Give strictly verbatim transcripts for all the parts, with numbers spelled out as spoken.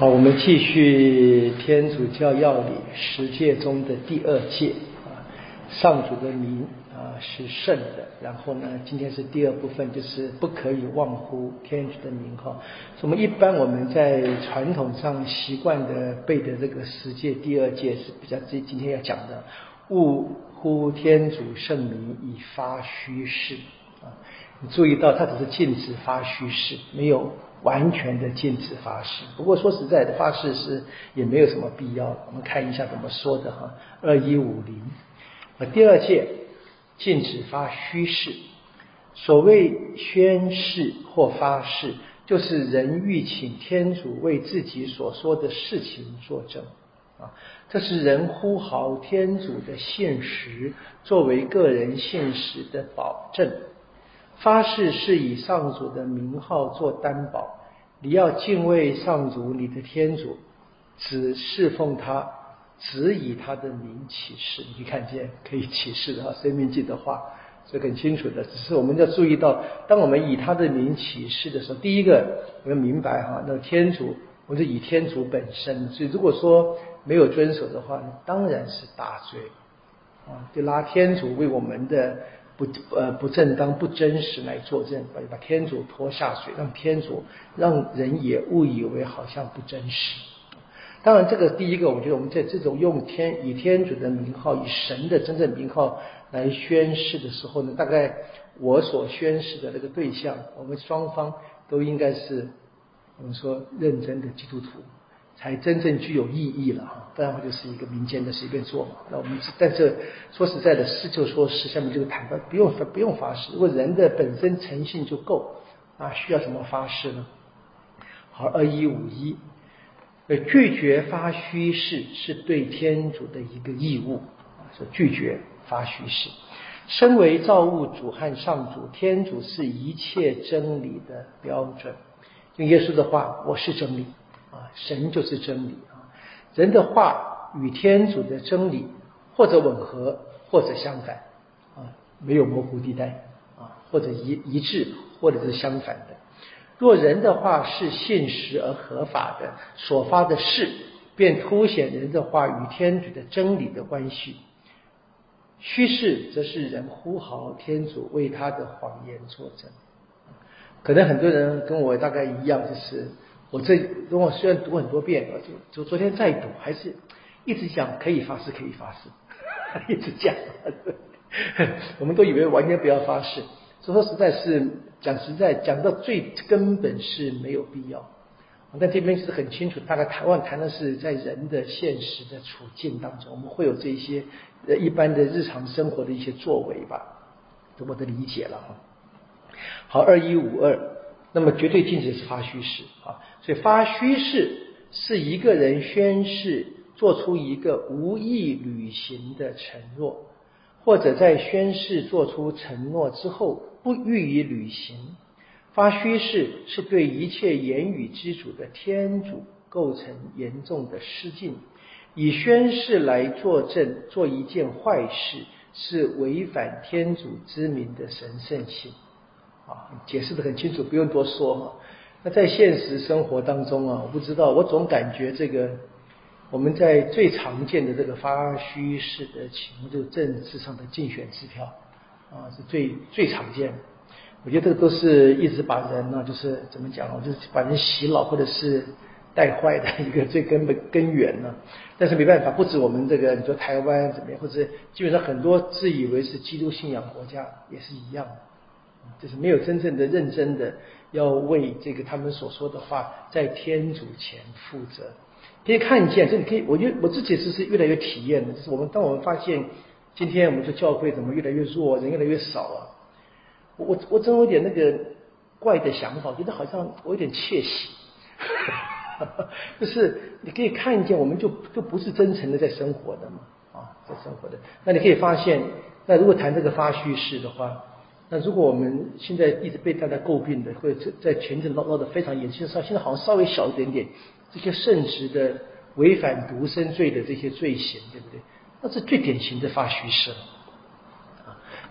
好，我们继续天主教要理十诫中的第二诫啊，上主的名啊是圣的。然后呢，今天是第二部分，就是不可以忘乎天主的名哈。我们一般我们在传统上习惯的背的这个十诫第二诫是比较今今天要讲的，勿呼天主圣名以发虚誓啊。你注意到它只是禁止发虚誓，没有完全的禁止发誓。不过说实在的，发誓是也没有什么必要。我们看一下怎么说的哈，二一五零。第二诫禁止发虚誓。所谓宣誓或发誓，就是人欲请天主为自己所说的事情作证啊，这是人呼号天主的信实，作为个人信实的保证。发誓是以上主的名号做担保，你要敬畏上主你的天主，只侍奉他，只以他的名起誓。你看见可以起誓的申命记的话是很清楚的，只是我们要注意到，当我们以他的名起誓的时候，第一个我们明白哈，那天主我们是以天主本身，所以如果说没有遵守的话，当然是大罪啊，就拿天主为我们的不呃不正当不真实来作证，把把天主拖下水，让天主让人也误以为好像不真实。当然这个第一个，我觉得我们在这种用天以天主的名号，以神的真正名号来宣誓的时候呢，大概我所宣誓的这个对象，我们双方都应该是我们说认真的基督徒，才真正具有意义了哈，不然的话就是一个民间的随便做嘛。那我们但是说实在的，誓就说誓，下面这个谈到不用不用发誓，如果人的本身诚信就够啊，需要什么发誓呢？好，二一五一，拒绝发虚誓是对天主的一个义务啊，说拒绝发虚誓。身为造物主和上主，天主是一切真理的标准。用耶稣的话，我是真理啊，神就是真理啊。人的话与天主的真理或者吻合，或者相反啊，没有模糊地带啊，或者一一致，或者是相反的。若人的话是信实而合法的，所发的誓便凸显人的话与天主的真理的关系。虚誓则是人呼号天主为他的谎言作证。可能很多人跟我大概一样，就是我这跟我虽然读很多遍，就就昨天再读，还是一直讲可以发誓，可以发誓，一直讲，我们都以为完全不要发誓。所以说实在是讲实在讲到最根本是没有必要。但这边其实很清楚，大概台湾谈的是在人的现实的处境当中，我们会有这些呃一般的日常生活的一些作为吧，我的理解了哈。好，二一五二，那么绝对禁止是发虚誓啊，所以发虚誓是一个人宣誓做出一个无意履行的承诺，或者在宣誓做出承诺之后不予以履行。发虚誓是对一切言语之主的天主构成严重的失敬，以宣誓来作证做一件坏事，是违反天主之名的神圣性啊，解释得很清楚，不用多说哈。那在现实生活当中啊，我不知道，我总感觉这个我们在最常见的这个发虚誓的情况，就是政治上的竞选支票啊，是最最常见的。我觉得这个都是一直把人呢，就是怎么讲啊，就是把人洗脑或者是带坏的一个最根本根源呢。但是没办法，不止我们这个，你说台湾怎么样，或者基本上很多自以为是基督信仰国家也是一样的。就是没有真正的认真的要为这个他们所说的话在天主前负责。可以看见，这你可以，我觉得我自己是是越来越体验的，就是我们当我们发现今天我们说教会怎么越来越弱，人越来越少啊，我我总有点那个怪的想法，觉得好像我有点窃喜，就是你可以看见我们就就不是真诚的在生活的嘛啊，在生活的。那你可以发现，那如果谈这个发虚誓的话。那如果我们现在一直被大家诟病的，或者在前阵闹闹得非常严峻，现在好像稍微小一点点，这些圣职的违反独身罪的这些罪行，对不对？那是最典型的发虚誓了啊。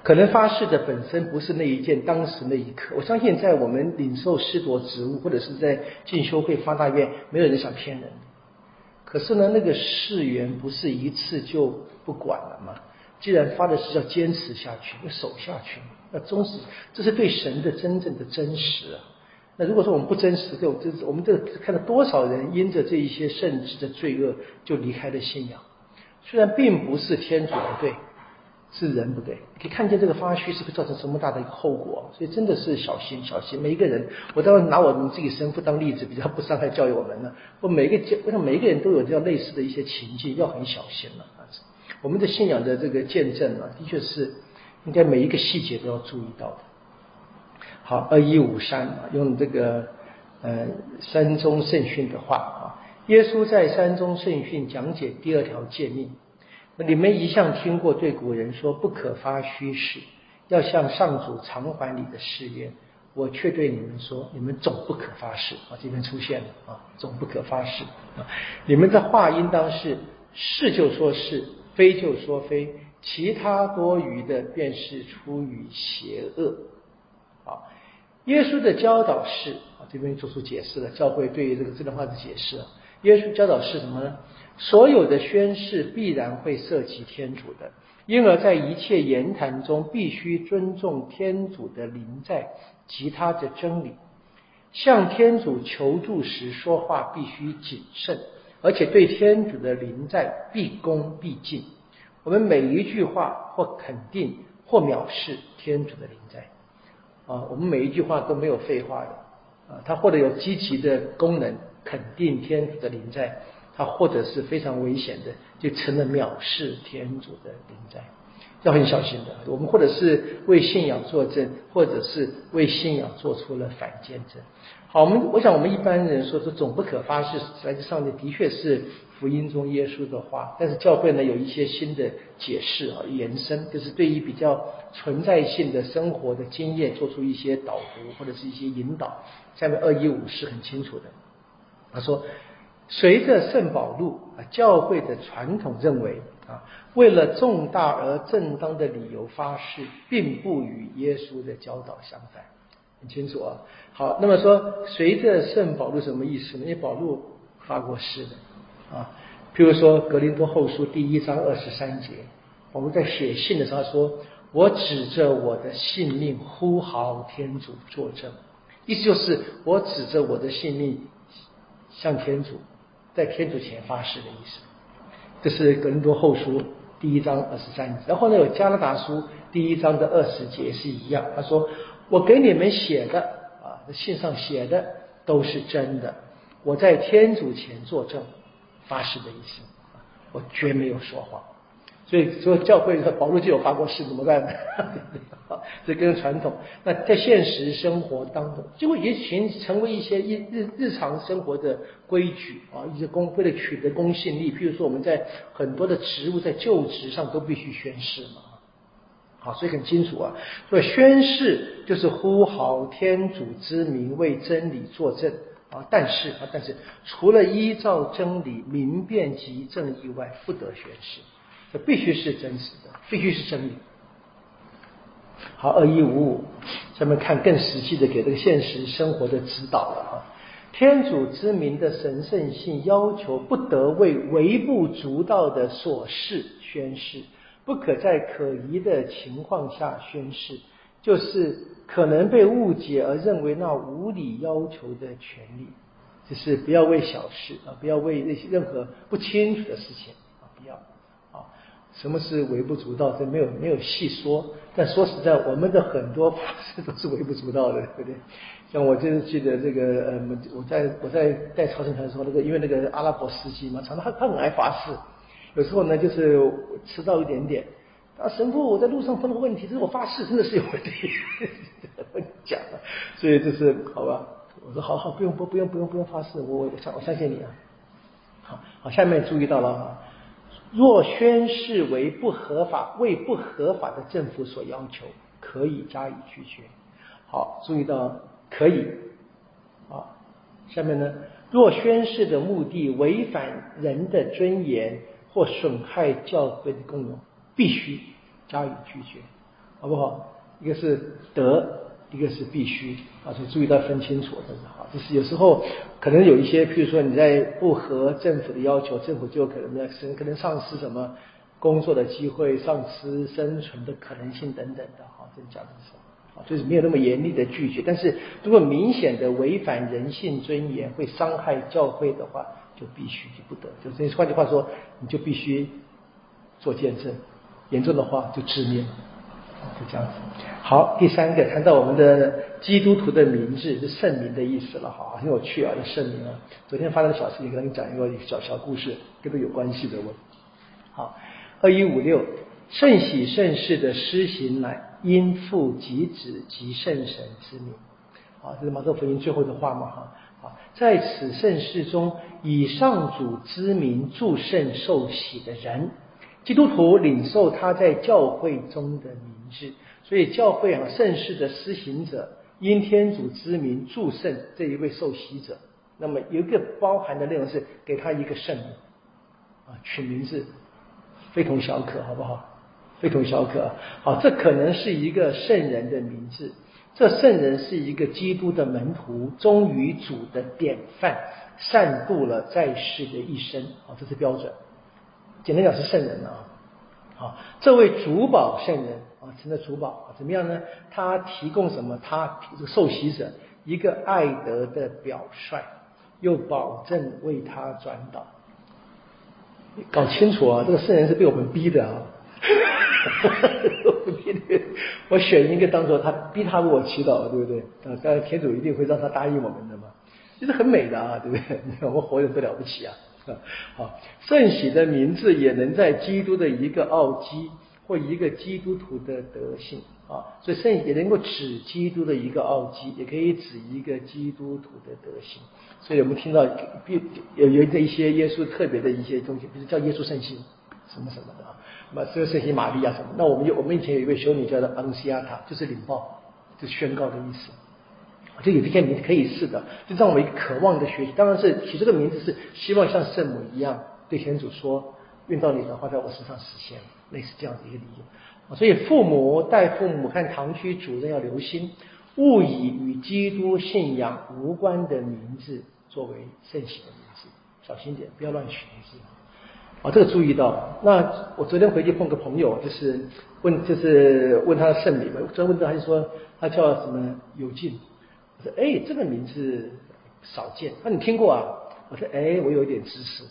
可能发誓的本身不是那一件当时那一刻。我相信在我们领受师铎职务或者是在进修会发大愿，没有人想骗人。可是呢，那个誓言不是一次就不管了吗？既然发的是要坚持下去，要守下去，要忠实，这是对神的真正的真实啊。那如果说我们不真实，就这我们这看到多少人因着这一些圣旨的罪恶就离开了信仰。虽然并不是天主不对，是人不对，你可以看见这个发虚是会造成什么大的一个后果，所以真的是小心小心。每一个人，我当然拿我们自己神父当例子，比较不伤害教育我们了。我每一个，我想每一个人都有这样类似的一些情境，要很小心了。我们的信仰的这个见证啊，的确是应该每一个细节都要注意到的。好，二一五三啊，用这个呃山中圣训的话啊，耶稣在山中圣训讲解第二条诫命。你们一向听过对古人说不可发虚誓，要向上主偿还你的誓言。我却对你们说，你们总不可发誓啊，这边出现了啊，总不可发誓啊。你们的话应当是是就说是，非就说非，其他多余的便是出于邪恶。啊，耶稣的教导是啊，这边做出解释了，教会对于这个这段话的解释啊。耶稣教导是什么呢？所有的宣誓必然会涉及天主的，因而在一切言谈中必须尊重天主的临在及他的真理。向天主求助时说话必须谨慎，而且对天主的临在毕恭毕敬。我们每一句话或肯定或藐视天主的临在啊，我们每一句话都没有废话的啊，它或者有积极的功能，肯定天主的临在，它或者是非常危险的，就成了藐视天主的临在，要很小心的。我们或者是为信仰作证，或者是为信仰做出了反见证。好，我们我想我们一般人说这总不可发誓，来自上帝的确是福音中耶稣的话，但是教会呢有一些新的解释啊延伸，就是对于比较存在性的生活的经验做出一些导读或者是一些引导。下面二一五是很清楚的，他说随着圣保禄啊，教会的传统认为啊，为了重大而正当的理由发誓，并不与耶稣的教导相反，很清楚啊。好，那么说随着圣保禄什么意思呢？因为保禄发过誓的啊，譬如说格林多后书第一章二十三节，我们在写信的时候说，我指着我的性命呼号天主作证，意思就是我指着我的性命向天主在天主前发誓的意思。这是格林多后书第一章二十三节。然后呢，有加拉达书第一章的二十节是一样，他说我给你们写的啊，信上写的都是真的，我在天主前作证，发誓的意思，我绝没有说谎。所以说教会保禄就有发过誓，怎么办呢？这跟传统。那在现实生活当中，就会也形成为一些日日日常生活的规矩啊，一些公为了取得公信力。譬如说我们在很多的职务在就职上都必须宣誓嘛。好，所以很清楚啊。所以宣誓就是呼号天主之名，为真理作证啊。但是啊，但是除了依照真理明辨及正义外，不得宣誓。这必须是真实的，必须是真理。好，二一五五，下面看更实际的给这个现实生活的指导了啊。天主之名的神圣性要求不得为微不足道的琐事宣誓，不可在可疑的情况下宣誓，就是可能被误解而认为那无理要求的权利，就是不要为小事啊，不要为那些任何不清楚的事情啊，不要。什么是微不足道？这没有没有细说，但说实在，我们的很多法事都是微不足道的，对不对？像我就是记得这个，呃，我在我在带朝圣团的时候，那个因为那个阿拉伯司机嘛，常常他他很爱发誓，有时候呢就是迟到一点点，啊，神父，我在路上碰到个问题，这是我发誓真的是有问题，讲了，所以这是好吧？我说好好，不用不不用不用不用发誓，我我相我相信你啊。好好，下面注意到了啊。若宣誓为不合法，为不合法的政府所要求，可以加以拒绝。好，注意到可以啊。下面呢，若宣誓的目的违反人的尊严或损害教会的功能，必须加以拒绝。 好不好？一个是得，一个是必须啊，所以注意到分清楚，这是好。就是有时候可能有一些，譬如说你在不合政府的要求，政府就可能呢，可能丧失什么工作的机会，丧失生存的可能性等等的，哈，这讲的是。就是没有那么严厉的拒绝，但是如果明显的违反人性尊严，会伤害教会的话，就必须就不得。就换句话说，你就必须做见证，严重的话就致命，就这样子。好，第三个谈到我们的基督徒的名字，是圣名的意思了，哈，很有趣啊，这圣名啊。昨天发生的小事情，跟你讲一个小小故事，跟这有关系的我。好，二一五六，圣喜圣事的施行乃因父及子及圣神之名。啊，这是马可福音最后的话嘛，哈。啊，在此圣事中，以上主之名祝圣受洗的人，基督徒领受他在教会中的名字。所以教会啊，圣事的施行者，因天主之名祝圣这一位受洗者，那么有一个包含的内容是给他一个圣名啊，取名字非同小可，好不好？非同小可。好，这可能是一个圣人的名字，这圣人是一个基督的门徒，忠于主的典范，善度了在世的一生。好，这是标准。简单讲是圣人啊。好，这位主保圣人啊，成了主保，怎么样呢？他提供什么？他这个受洗者一个爱德的表率，又保证为他转导。搞清楚啊，这个圣人是被我们逼的啊。我选一个当做他逼他为我祈祷，对不对？啊，当然天主一定会让他答应我们的嘛，这是很美的啊，对不对？我们活人都了不起啊。好，圣喜的名字也能在基督的一个奥基或一个基督徒的德性啊，所以圣喜也能够指基督的一个奥基，也可以指一个基督徒的德性。所以我们听到有有一些耶稣特别的一些东西，比如叫耶稣圣心什么什么的啊，那么这个圣心玛利亚什么，那我们有我们以前有一位修女叫做阿努西亚塔，就是领报，就是宣告的意思。就有这些名字可以试的，就让我们一个渴望的学习。当然是起这个名字是希望像圣母一样对天主说，愿到你的话在我身上实现，类似这样的一个理由。所以父母带父母和堂区主任要留心，勿以与基督信仰无关的名字作为圣喜的名字，小心点，不要乱取名字。啊，这个注意到。那我昨天回去碰个朋友，就是问，就是问他的圣名嘛，昨天问到他就说他叫什么有劲。我说哎，这个名字少见，那、啊、你听过啊？我说哎，我有一点知识，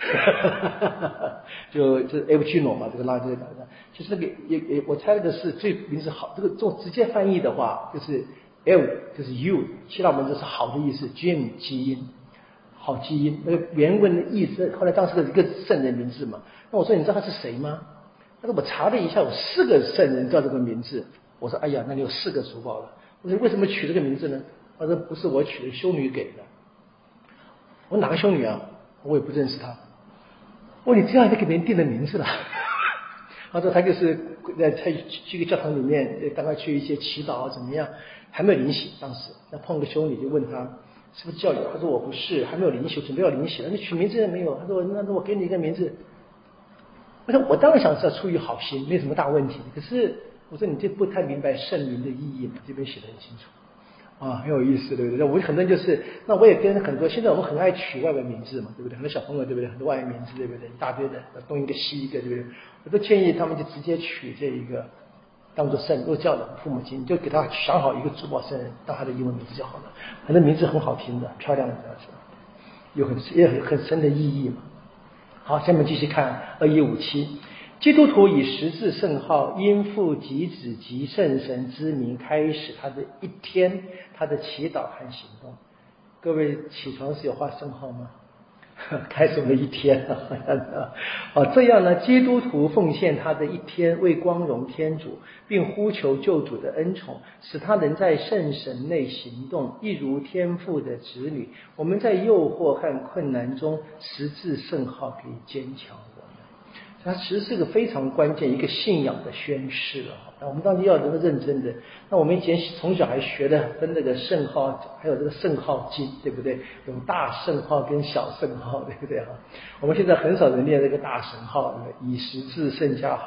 就就是 e v g e n o 嘛，这个拉这个，其实那个也也我猜的是最名字好，这个做直接翻译的话就是 L 就是 U， 希腊文字是好的意思 ，Gene 基因，好基因，那个原文的意思，后来当时的一个圣人名字嘛。那我说你知道他是谁吗？他说我查了一下，有四个圣人叫这个名字。我说哎呀，那你有四个主保了。我说为什么取这个名字呢？他说不是我取的，修女给的。我说哪个修女啊？我也不认识她。我说你这样就给别人定了名字了。他说他就是在在去一个教堂里面，大概去一些祈祷怎么样，还没有灵洗。当时那碰个修女就问他是不是教友，他说我不是，还没有灵洗，准备要灵洗了。你取名字也没有？他说那我给你一个名字。我说我当然想知道，出于好心，没什么大问题。可是我说你这不太明白圣名的意义嘛？这边写得很清楚。啊，很有意思，对不对？我很多人就是，那我也跟很多，现在我们很爱取外文名字嘛，对不对？很多小朋友，对不对？很多外文名字，对不对？一大堆的，东一个西一个，对不对？我都建议他们就直接取这一个，当做圣，都叫的父母亲，就给他想好一个主保圣人，当他的英文名字就好了。很多名字很好听的，漂亮的，是吧？有很也很很深的意义嘛。好，下面继续看二一五七。基督徒以十字圣号，因父及子及圣神之名开始他的一天，他的祈祷和行动。各位起床时有画圣号吗？开始我们一天啊！哦，这样呢，基督徒奉献他的一天，为光荣天主，并呼求救主的恩宠，使他能在圣神内行动，一如天父的子女。我们在诱惑和困难中，十字圣号可以坚强我们。它其实是个非常关键一个信仰的宣誓啊！那我们当然要能够认真的。那我们以前从小还学的分这个圣号，还有这个圣号经，对不对？有大圣号跟小圣号，对不对哈？我们现在很少人念这个大神号，以十字圣家号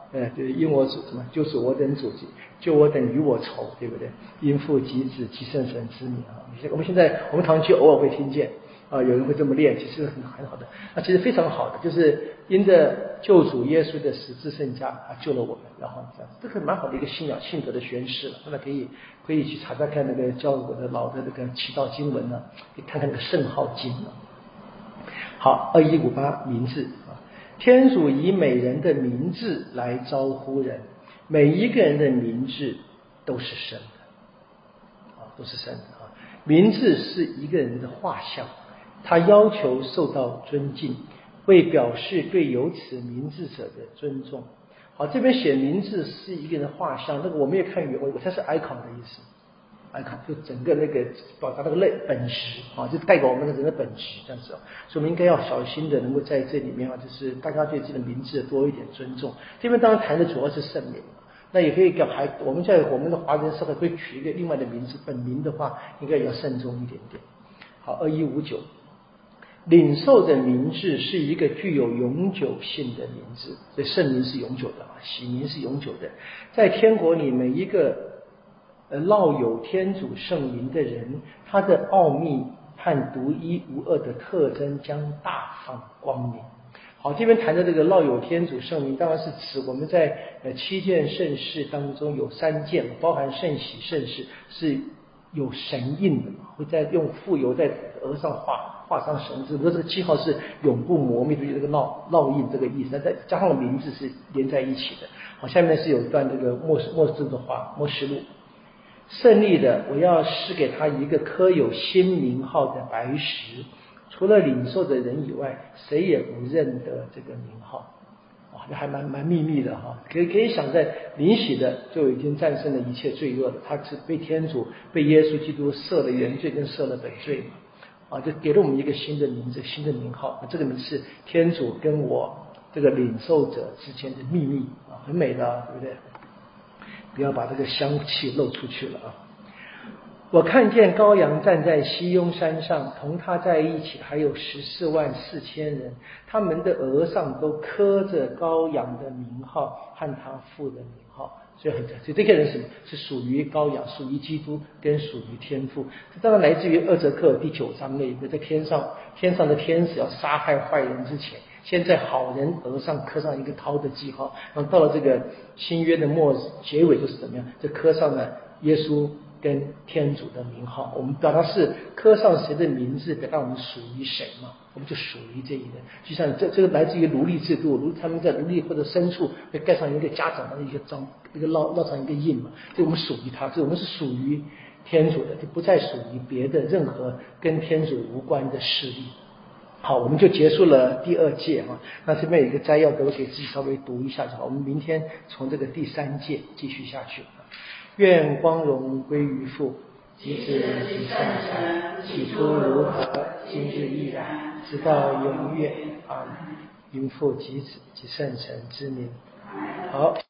呃，就是因我主什么，就是我等主，就我等与我仇，对不对？因父及子及圣神之名啊。我们现在我们堂区偶尔会听见啊、呃，有人会这么练，其实很很好的，那其实非常好的，就是因着救主耶稣的十字圣价啊救了我们，然后这样，这个蛮好的一个信仰信德的宣示了。那可以可以去查查看那个教我的老的那个祈祷经文呢，可以看看那个圣号经啊。好，二一五八名字啊，天主以每人的名字来招呼人，每一个人的名字都是圣的啊，都是圣的啊。名字是一个人的画像，他要求受到尊敬，为表示对有此名字者的尊重。好，这边写名字是一个人的画像，那个我没有看原文，它是 icon 的意思。icon 就整个那个表达那个类本质啊，就代表我们的人的本质这样子啊，所以我们应该要小心的，能够在这里面啊，就是大家对自己的名字多一点尊重。这边当然谈的主要是圣名，那也可以给孩我们在我们的华人社会会取一个另外的名字，本名的话应该也要慎重一点点。好，二一五九，领受的名字是一个具有永久性的名字，所以圣名是永久的啊，喜名是永久的，在天国里每一个呃，烙有天主圣名的人，他的奥秘和独一无二的特征将大放光明。好，这边谈的这个烙有天主圣名，当然是指我们在呃七件圣事当中有三件，包含圣喜圣事是有神印的，会在用富油在额上画画上神字，这个记号是永不磨灭的这个烙烙印这个意思，再加上名字是连在一起的。好，下面是有一段这个末世末世的话，末世录。胜利的，我要施给他一个刻有新名号的白石，除了领受的人以外，谁也不认得这个名号。哇，这还蛮蛮秘密的哈，可以可以想，在领洗的就已经战胜了一切罪恶了，他是被天主被耶稣基督赦了原罪跟赦了本罪嘛，啊，就给了我们一个新的名字新的名号，这个名是天主跟我这个领受者之间的秘密啊，很美的，对不对？不要把这个香气漏出去了啊！我看见羔羊站在西雍山上，同他在一起还有十四万四千人，他们的额上都刻着羔羊的名号和他父的名号，所以很所以这些人是什么？是属于羔羊，属于基督，跟属于天父。这当然来自于厄泽克第九章那一个，在天上天上的天使要杀害坏人之前，先在好人额上刻上一个涛的记号，然后到了这个新约的末结尾就是怎么样？这刻上了耶稣跟天主的名号，我们表达是刻上谁的名字，表达我们属于谁嘛，我们就属于这一个。就像这这个来自于奴隶制度，奴他们在奴隶或者牲畜会盖上一个家长的一个章，一个烙烙上一个印嘛，就我们属于他，所以我们是属于天主的，就不再属于别的任何跟天主无关的势力。好，我们就结束了第二届啊。那这边有一个摘要，都给自己稍微读一下就好。我们明天从这个第三届继续下去。愿光荣归于父，及子及圣神，起初如何，今日亦然，直到永远。阿们。因父及子及圣神之名。好。